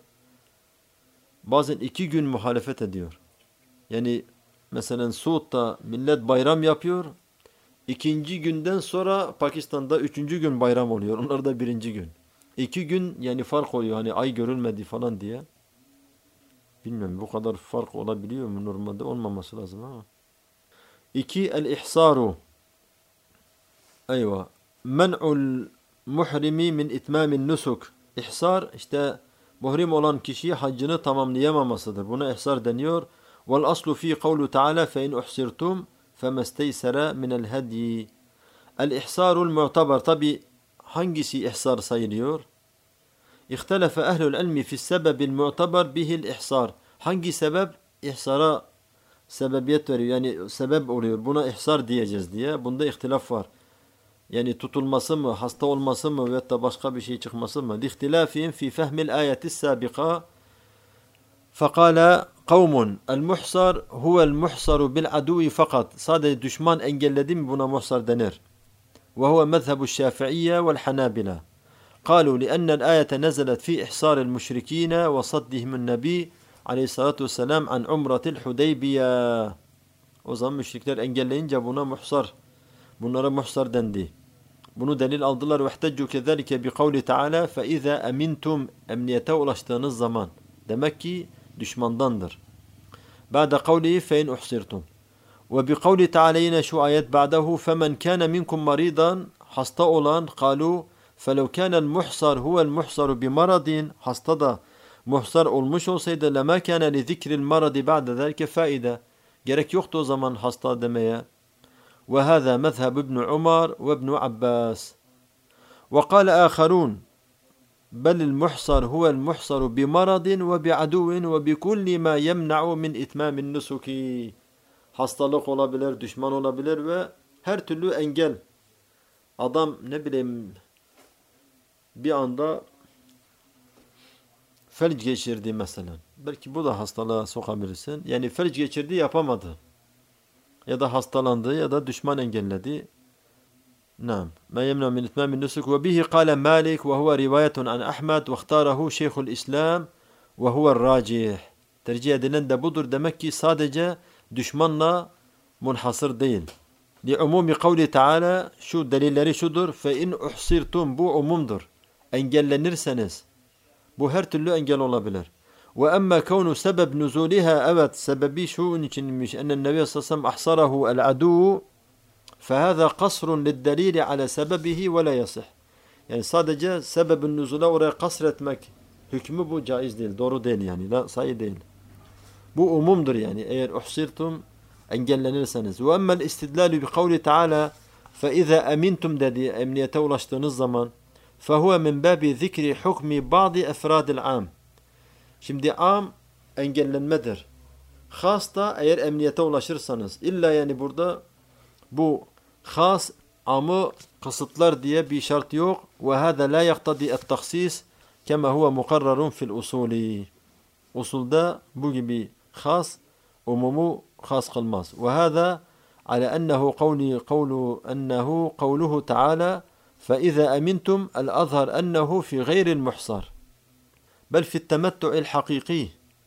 Bazen 2 gün muhalefet ediyor. Yani mesela Suud'da millet bayram yapıyor. 2. günden sonra Pakistan'da 3. gün bayram oluyor. Onlar da 1. gün. 2 gün yani fark oluyor. Hani ay görülmedi falan diye. Bilmiyorum bu kadar fark olabiliyor mu? Normalde olmaması lazım ama. 2. El-ihsaru. Eyvah. Men'ul muhrimi min itmamin nusuk. İhsar işte muhrim olan kişi haccını tamamlayamamasıdır. Buna ihsar deniyor. Vel aslu fi kavlu Teala fe in uhsirtum femesteysere minel hedyi. El ihsarul mu'tabar. Tabi hangisi ihsar sayılıyor? İhtelefe ehlül ilmi fi sebebil mu'tabar bihil ihsar. Hangi sebep ihsara sebebiyet veriyor? Yani sebep oluyor. Buna ihsar diyeceğiz diye. Bunda ihtilaf var. Yani tutulması mı, hasta olması mı veyahut da başka bir şey çıkması mı? Lihtilafihim fi fehmil ayeti sabika. Fekala kavmun el muhsar huvel muhsaru bil aduvi fakat. Sadece düşman engelledi mi buna muhsar denir. Ve huve mezhebu şafi'iyye vel hanabila. قالوا لأن الآية نزلت في إحصار المشركين وصدهم النبي aleyhissalatu vesselam an umratil Hudeybiye. O zaman müşrikler engelleyince buna muhsar. Bunlara muhsar dendi. Bunu delil aldılar. Vehteccu kezalike bi kavli Teala fe iza amintum, emniyete ulaştığınız zaman. Demek ki düşmandandır. Ba'de kavlihi fe in uhsirtum. Ve bi kavli Teala yine şu ayet ba'dahu femen kana minkum maridan, hasta olan kalu فَلَوْ كَانَ الْمُحْصَرُ هُوَ الْمُحْصَرُ بِمَرَضٍ, hasta da muhsar olmuş olsaydı لَمَا كَانَ لِذِكْرِ الْمَرَضِ بَعْدَ ذَلْكَ فَائِدَةً, gerek yoktu o zaman hasta demeye. وَهَذَا مَذْهَبُ ابْنُ عُمَرْ وَابْنُ عَبَّاسِ. وَقَالَ آخَرُونَ بَلِ الْمُحْصَرُ هُوَ الْمُحْصَرُ بِمَرَضٍ وَبِعَدُوٍ وَبِكُلِّ مَا يَمْنَعُ مِنْ اِتْمَامِ النُّسُكِ. Hastalık olabilir, düşman olabilir ve her türlü engel. Adam ne bileyim bir anda felç geçirdi mesela. Belki bu da hastalığa sokabilirsin. Yani felç geçirdi, yapamadı. Ya da hastalandı ya da düşman engelledi. Naam. Ma yemna min itmam nusuk ve bihi qala Malik ve huve rivayetun an Ahmed ve ihtarahu Şeyhul İslam ve huve racih. Tercih edilen de budur. Demek ki sadece düşmanla munhasır değil. Li umumi kavli Teala, şu delilleri şudur. Fe in uhsirtum, bu umumdur. Engellenirseniz, bu her türlü engel olabilir. Ve emme kavnu sebeb nuzuliha, evet sebebi şunun içinmiş. Ennen Nebi sallallahu aleyhi ve sellem ahsarahu el adu, fehâzâ kasrun liddelîli ala sebebihi ve la yasih. Yani sadece sebebin nuzula oraya kasretmek hükmü bu caiz değil, doğru değil yani, la sayı değil. Bu umumdur yani, eğer uhsirtum engellenirseniz. Ve emmel istidlâlü bi kavli Teala, fe izâ emintum dedi, emniyete ulaştığınız zaman, فَهُوَ مِنْ بَابِ ذِكْرِ حُكْمِ بَعْضِ اَفْرَادِ الْعَامِ. Şimdi am engellenmedir. Has da eğer emniyete ulaşırsanız. İlla yani burada bu has amı kısıtlar diye bir şart yok. وَهَذَا لَا يَقْتَدِي التَّخْسِيسِ كَمَا هُوَ مُقَرَّرٌ فِي الْاُصُولِ. Usulda bu gibi has umumu has kılmaz. وَهَذَا عَلَى أَنَّهُ قَوْلُهُ تَعَالَى فَإِذَا أَمِنْتُمْ الْأَظْهَرْ أَنَّهُ فِي غَيْرِ الْمُحْصَرِ بل في التمتع الحقيقي.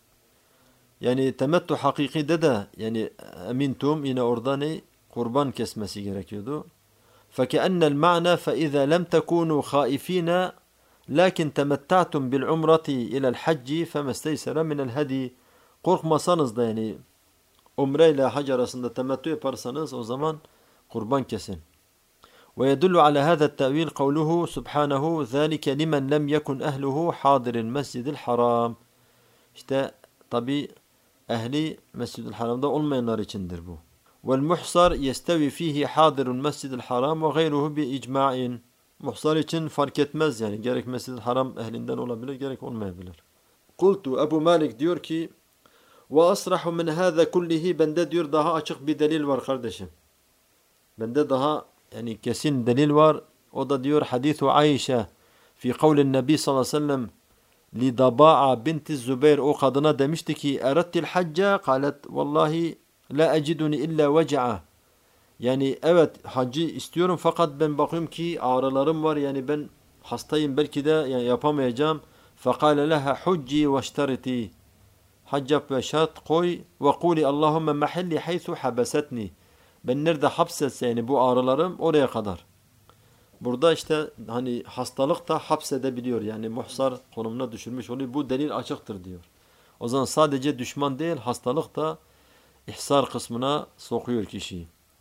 Yani temettü hakikide de yani emintum yine orada ne? Kurban kesmesi gerekiyordu. فَكَأَنَّ الْمَعْنَى فَإِذَا لَمْ تَكُونُوا خَائِفِينَ لَكِنْ تَمَتَّعْتُمْ بِالْعُمْرَةِ إِلَى الْحَجِّ فَمَسْتَيْسَرَ مِنَ الْهَدِي. Korkmasanız da yani umre ile hac arasında temettü yaparsanız o zaman kurban kesin. ويدل على هذا التأويل قوله سبحانه ذلك لمن لم يكن أهله حاضر المسجد الحرام. İşte tabi ehli Mescid-i Haram'da olmayanlar içindir bu. والمحصر يستوي فيه حاضر المسجد الحرام وغيره بإجماع. Muhsar için fark etmez yani. Gerek Mescid-i Haram ehlinden olabilir, gerek olmayabilir. Kultu, Ebu Malik diyor ki وَأَصْرَحُ مِنْ هَذَا كُلِّهِ, bende diyor daha açık bir delil var kardeşim. Bende daha yani kesin delil var. O da diyor hadithu Ayşe fi kavlin Nebi sallallahu aleyhi ve sellem li Daba'a binti Zübeyir, o kadına demişti ki erettil hacca, kalet vallahi la eciduni illa veca'a. Yani evet haccı istiyorum fakat ben bakıyorum ki ağrılarım var, yani ben hastayım, belki de yani yapamayacağım. Fekale leha hucci ve şteriti, hac yap ve şart koy ve kuli Allahümme mahalli haythu habesetni, ben nerede hapsetse yani bu ağrılarım oraya kadar. Burada işte hani hastalık da hapsedebiliyor, yani muhsar konumuna düşürmüş oluyor. Bu delil açıktır diyor. O zaman sadece düşman değil, hastalık da ihsar kısmına sokuyor kişiyi.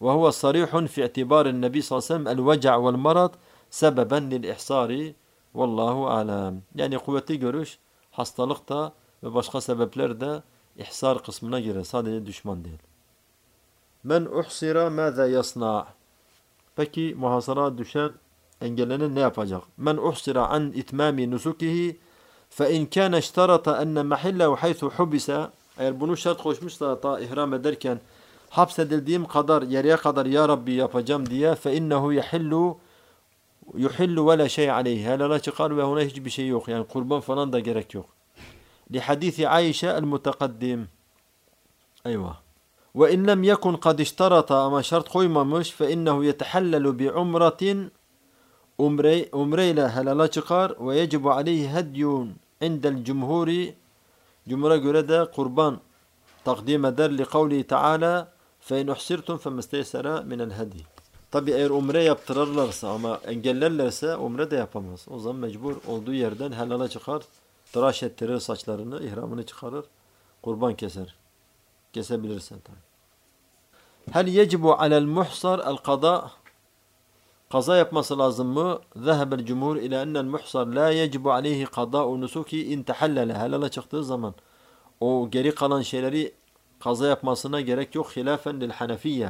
وهو صريح في اعتبار النبي صلى الله عليه وسلم الوجع والمرض سببا للإحصار والله أعلم. Yani kuvvetli görüş hastalıkta ve başka sebeplerde ihsar kısmına girer. Sadece düşman değil. Men uhsira mâzâ yasna'. Peki muhasara düşen engellenen ne yapacak? Men uhsira an itmami nusukihi fe in kana iştarata enne mahillahu haythu hubisa. Eğer bunu şart koşmuşsa ta ihram ederken hapsedildiğim kadar yere kadar ya Rabbi yapacağım diye fe innehu yuhillu ve la şey aleyhi. Helala çıkar ve ona hiçbir şey yok. Yani kurban falan da gerek yok. Li hadisi Ayşe el mutakaddim. Eyvah. Ve in lem yekun kad iştarata ama şart koymamış fe innehu yetehallelu bi umratin umreyle helala çıkar ve yecibu aleyhi hedyun indel cumhuri. Cumhura göre de kurban takdim eder li kavli Teala fe in uhsirtum femesteysera minel hedi. Tabi eğer umre yaptırırlarsa ama engellerlerse umre de yapamaz. O zaman mecbur olduğu yerden helala çıkar, tıraş ettirir saçlarını, ihramını çıkarır, kurban keser. Kesebilirsen tabi. Hel yecibu alel muhsar el kada. Kaza yapması lazım mı? Zehebel cumhur ila ennel muhsar la yecibu aleyhi kada'u nusuki in tehallele. Helala çıktığı zaman o geri kalan şeyleri kaza yapmasına gerek yok. Hilafen lil hanefiyye.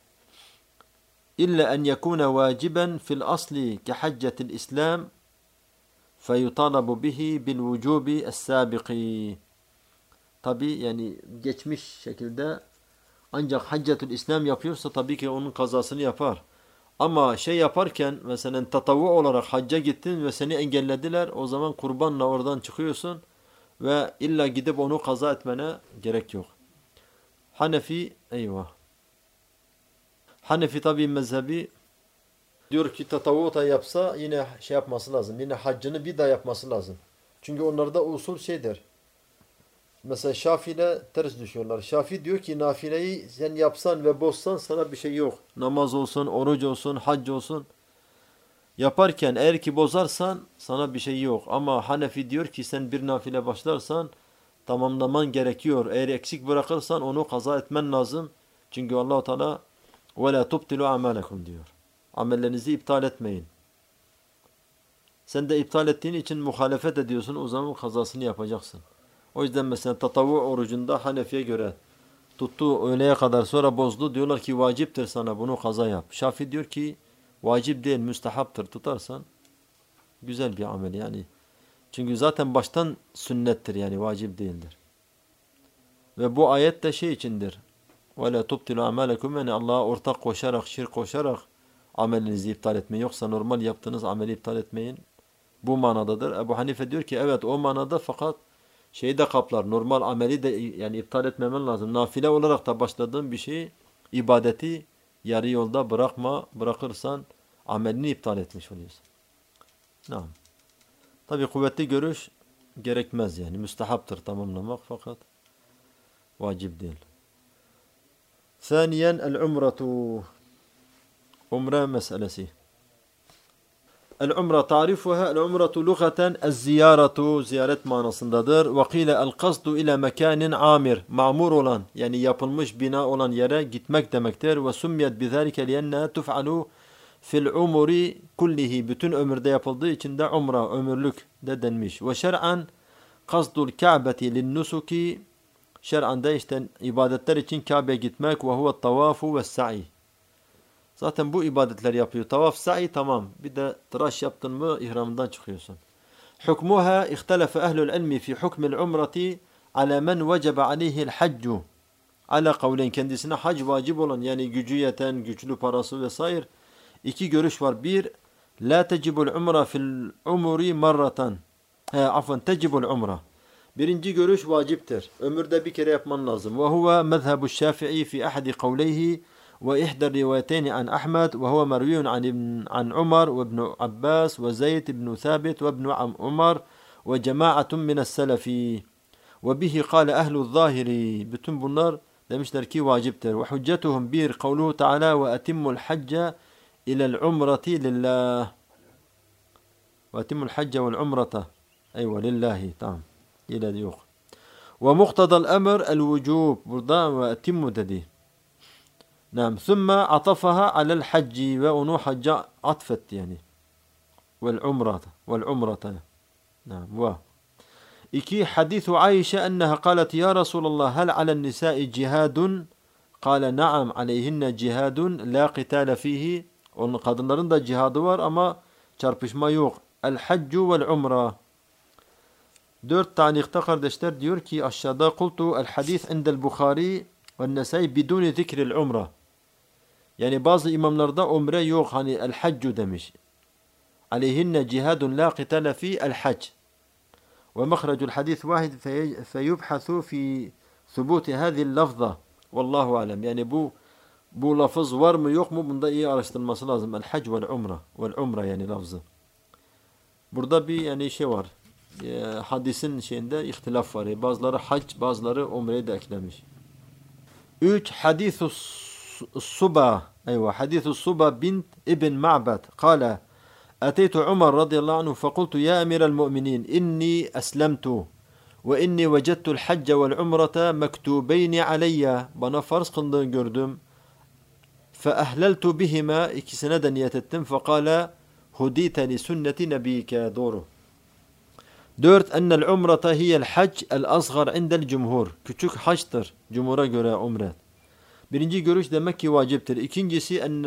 İlla en yekuna vaciben fil asli ke haccetil islam feyutalabu bihi bil vücubi es-sabiqi. Tabi yani geçmiş şekilde ancak haccetül islam yapıyorsa tabii ki onun kazasını yapar. Ama şey yaparken mesela tatavvu olarak hacca gittin ve seni engellediler. O zaman kurbanla oradan çıkıyorsun ve illa gidip onu kaza etmene gerek yok. Hanefi Hanefi tabi mezhebi diyor ki tatavvu da yapsa yine şey yapması lazım. Yine haccını bir daha yapması lazım. Çünkü onlarda usul şeydir. Mesela Şafi'yle ters düşüyorlar. Şafi diyor ki nafileyi sen yapsan ve bozsan sana bir şey yok. Namaz olsun, oruç olsun, hac olsun. Yaparken eğer ki bozarsan sana bir şey yok. Ama Hanefi diyor ki sen bir nafile başlarsan tamamlaman gerekiyor. Eğer eksik bırakırsan onu kaza etmen lazım. Çünkü Allah-u Teala وَلَا تُبْتِلُوا عَمَالَكُمْ diyor. Amellerinizi iptal etmeyin. Sen de iptal ettiğin için muhalefet ediyorsun. O zaman kazasını yapacaksın. O yüzden mesela tatavvu orucunda Hanefi'ye göre tuttu öğleye kadar sonra bozdu. Diyorlar ki vaciptir sana bunu kaza yap. Şafii diyor ki vacip değil müstehaptır tutarsan güzel bir amel yani. Çünkü zaten baştan sünnettir yani vacip değildir. Ve bu ayet de şey içindir. وَلَا تُبْتِلُوا عَمَالَكُمْ yani Allah'a ortak koşarak, şirk koşarak amelinizi iptal etmeyin. Yoksa normal yaptığınız ameli iptal etmeyin. Bu manadadır. Ebu Hanife diyor ki evet o manada fakat şeyi de kaplar. Normal ameli de yani iptal etmemen lazım. Nafile olarak da başladığın bir şeyi, ibadeti yarı yolda bırakma. Bırakırsan amelini iptal etmiş oluyorsun. Tamam. Tabi kuvvetli görüş gerekmez yani. Müstehaptır tamamlamak fakat vacip değil. Thaniyen el-umratu. Umre meselesi. El-umre tarifuha el-umretu lugaten el-ziyaratu ziyaret manasındadır. Ve kile el-kasdu ile mekanin amir ma'mur olan yani yapılmış bina olan yere gitmek demektir. Ve summiyet bizalike liyenneha tuf'alu fil umuri kullihi bütün ömürde yapıldığı için de umre ömürlük de denmiş. Ve şer'an kasdul ka'beti linnusuki şer'an da işte ibadetler için Kabe'ye gitmek ve huve tavafu ve sa'i. Zaten bu ibadetler yapıyor. Tavaf, sa'i tamam. Bir de tıraş yaptın mı ihramından çıkıyorsun. Hukmuha ihtelefe ehlul ilmi fi hukmil umreti ala men vecebe aleyhil haccu. Ala kavlen kendisine hac vacip olan yani gücü yeten, güçlü parası vesaire. İki görüş var. Bir, la tecibul umra fil umuri marratan. Tecibul umra. Birinci görüş vaciptir. Ömürde bir kere yapman lazım. Ve huve mezhebu Şafii fi ahadi kavleyhi ve ihda rivayeteyni an Ahmed ve huve merviyun an Umar ve ibn Abbas ve Zeyd ibn Thabit ve ibn Umar ve cemaatun mine's selefi ve bihi kâle ehlul zahiri. Bütün bunlar demişler ki vaciptir. Ve hüccetuhum bir kavluhu Teala ve etimmul hacca ilel umreti lillah. Ve etimmul hacca vel umreta. Eyvah lillahi. Tamam. İle yok. Ve muktadal emr el vücub. Burada ve etimmu dedi. نعم ثم عطفها على الحج وأنو حج عطفت يعني والعمرة نعم إكي حديث عائشة أنها قالت يا رسول الله هل على النساء جهاد قال نعم عليهن جهاد لا قتال فيه kadınların da cihadı var ama çarpışma yok. El-haccu vel-umra. 4 talikta kardeşler diyor ki aşağıda kultu el-hadis indel Bukhari ve Nesai biduni zikril umra. Yani bazı imamlarda umre yok hani el-haccu demiş. Aleyhinne cihadun la qitala fi el-hac. Ve mehrecul hadis vahid feyubhathu fi thubuti hadhihi lafza. Vallahu alem. Yani bu lafız var mı yok mu bunda iyi araştırılması lazım. El-hac vel-umra. Vel-umra yani lafzı. Burada bir yani şey var. Hadisin şeyinde ihtilaf var. Bazıları hac, bazıları umreyi de eklemiş. 3. Hadithus Suba. Eyvah. Hadithus Suba bint İbn Ma'bad. Kale. أتيت عمر رضي الله عنه فقلت يا أمير المؤمنين إني أسلمت وإني وجدت الحج والعمرة مكتوبين علي bana farz kıldığını gördüm. فأهللت بهما ikisine de niyet ettim. فقال هديت لسنة نبيك doğru. 4. أن العمرة هي الحج الأصغر عند الجمهur. Küçük haçtır. Cumhura göre umre. Birinci görüş demek ki vaciptir. İkincisi أن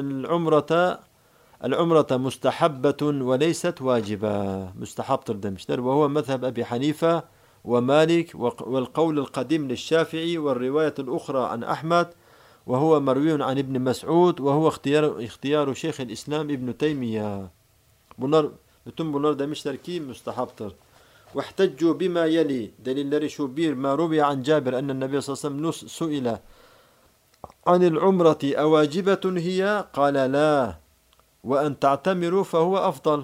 العمرة مستحبة وليست واجبة. Müstehaptır demişler. وهو مذهب أبي حنيفة ومالك والقول القديم للشافعي والرواية الأخرى عن أحمد وهو مروي عن ابن مسعود وهو اختيار شيخ الإسلام ابن تيمية. Bütün bunlar demişler ki müstehaptır. واحتجوا بما يلي delilleri şu bir ما روي عن جابر أن النبي صلى الله عليه وسلم سئل عن العمرة أواجبة هي قال لا وأن تعتمروا فهو أفضل.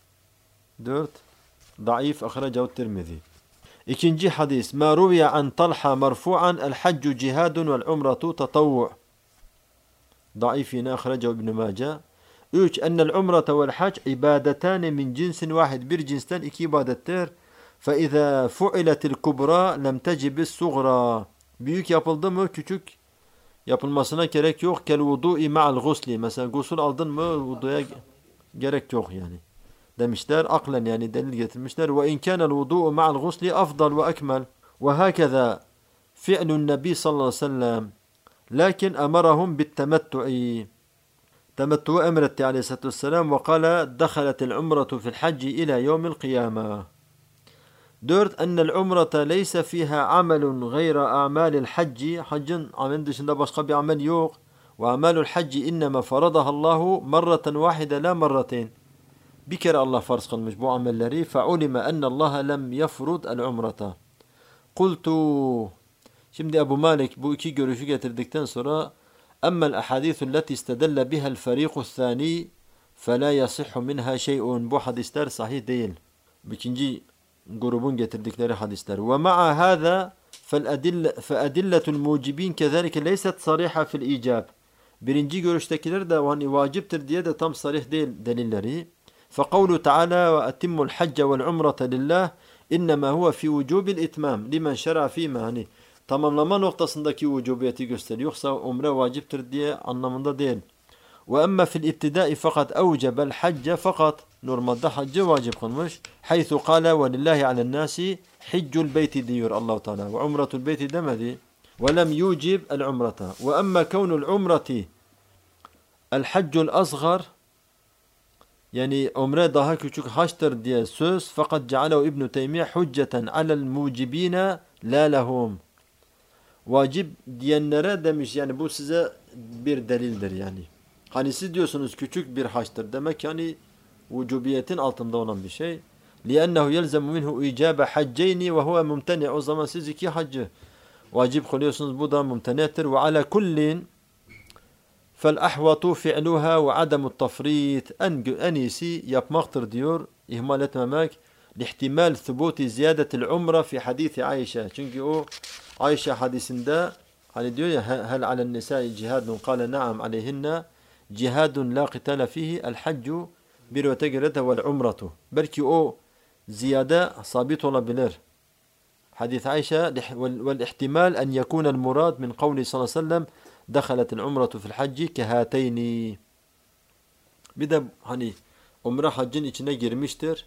4. ضعيف أخرجه الترمذي. İkinci hadis ما روي عن طلحة مرفوعا الحج جهاد والعمرة تطوع. ضعيف أخرجه ابن ماجه. 3. أن العمرة والحج عبادتان من جنس واحد. Bir cinsten iki ibadettir. فإذا فعلت الكبرى لم تجب الصغرى. Büyük yapıldı mı küçük yapılmasına gerek yok. Kel vudu'i ma'al gusli. Mesela gusül aldın mı vuduya gerek yok yani. Demişler aklen yani delil getirmişler. Ve in kana el-vudu'u ma'al gusli afdal ve ekmel. Ve hakaza fi'lun nebi sallallahu aleyhi ve sellem. Lakin emarahum bit-temettu'i. Temettu'u emretti aleyhissalatu vesselam ve kâle dekhalet el-umratu fi'l-hacci ila yevmil kıyâmah. 4. Ennel umrata leyse fiha amelun gayra amalil hacci. Haccın amelin dışında başka bir amel yok. Ve amalul hacci innema faradahallahu marraten vahide la marrateyn. Bir kere Allah farz kılmış bu amelleri. Fe'ulime ennallaha lem yefrud el umrata. Kultu. Şimdi Ebu Malik bu iki görüşü getirdikten sonra emmel ahadithu leti istedelle bihel feriqu thani fela yasihhu minha şey'un. Bu hadisler sahih değil. İkinci grubun getirdikleri hadisler. Ve ma'a hâzâ fe'edilletul mucibin kezalike leyset sariha fil icab. Birinci görüştekiler de hani vaciptir diye de tam sarih değil delilleri. فَقَوْلُ تَعَالَى وَأَتِمُّ الْحَجَّ وَالْعُمْرَةَ لِلّٰهِ اِنَّمَا هُوَ فِي وُجُوبِ الْاِتْمَامِ لِمَنْ شَرَعَ ف۪يمَا. Hani tamamlama noktasındaki vücubiyeti gösteriyor. Yoksa umre vaciptir diye anlamında değil. وَأَمَّا فِي الْاِبْتِدَاءِ فَقَدْ اَوْجَبَ الْحَجَّ fakat normalde haccı vacip kılmış. حَيْثُ قَالَ وَلِلّٰهِ عَلَى النَّاسِ حِجُّ الْبَيْتِ diyor Allah-u Teala. وَعُمْرَةُ الْبَيْتِ demedi. وَلَمْ يُوجِبْ الْعُمْرَةَ. وَأَمَّا كَوْنُ الْعُمْرَةِ الْحَجُّ الْأَصْغَرِ yani umre daha küçük haçtır diye söz. Fakat cealehu İbn Teymiye hücceten alel mucibine la lehum. Vacip diyenlere demiş yani bu size bir delildir yani. Hani siz diyorsunuz küçük bir haçtır. Demek yani vücubiyetin altında olan bir şey. لِأَنَّهُ يَلْزَمُ مِنْهُ اِجَابَ حَجَّيْنِ وَهُوَ مُمْتَنِعُ. O zaman siz iki haccı vacip kılıyorsunuz. Bu da mümteni'tir. وَعَلَى كُلِّنْ فَالْأَحْوَطُ فِعْلُهَا وَعَدَمُ التَّفْرِيطِ. En iyisi yapmaktır diyor. İhmal etmemek. لِاحْتِمَالِ ثُبُوتِ زِيَادَةِ الْعُمْرَةِ fi hadisi Ayşe. Çünkü o Ayşe hadisinde hani diyor ya hel alen nisai cihadun kâle na'am aleyhinne cihadun la qitale fihi el haccu bir öte göre de vel umratu. Belki o ziyade sabit olabilir. Hadis Ayşe vel ihtimal en yekûnel murad min kavli sallallahu aleyhi ve sellem دخلت العمرة في الحج كهاتين. Bir de hani umre haccın içine girmiştir.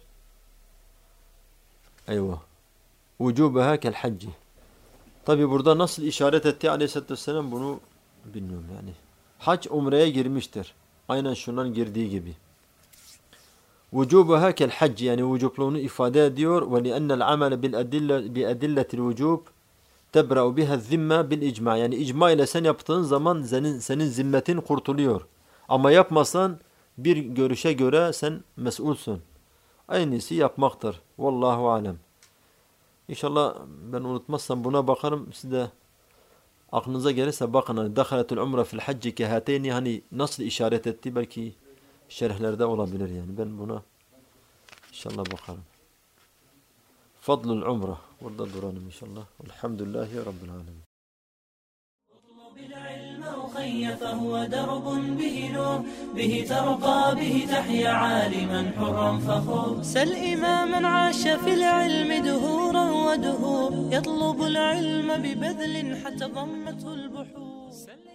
Eyvah. Vücubeha kel hacci. Tabi burada nasıl işaret etti Aleyhisselatü Vesselam bunu bilmiyorum yani. Hac umreye girmiştir. Aynen şundan girdiği gibi. Vücubeha kel hacci yani vücubluğunu ifade ediyor. Ve li'ennel amele bi adilletil vücub tebra'u biha zimme bil icma. Yani icma ile sen yaptığın zaman senin zimmetin kurtuluyor. Ama yapmasan bir görüşe göre sen mesulsun. En iyisi yapmaktır. Vallahu alem. İnşallah ben unutmazsam buna bakarım. Siz de aklınıza gelirse bakın. Hani dakhaletül umre fil hacci kehateyni hani nasıl işaret etti belki şerhlerde olabilir yani. Ben buna inşallah bakarım. Fadlul umre. Burada duralım inşallah. Elhamdülillahi Rabbil alemin. العلم أخي فهو درب به نور به ترقى به تحيا عالما حرا فخور سل إماما عاش في العلم دهورا ودهور يطلب العلم ببذل حتى ضمته البحور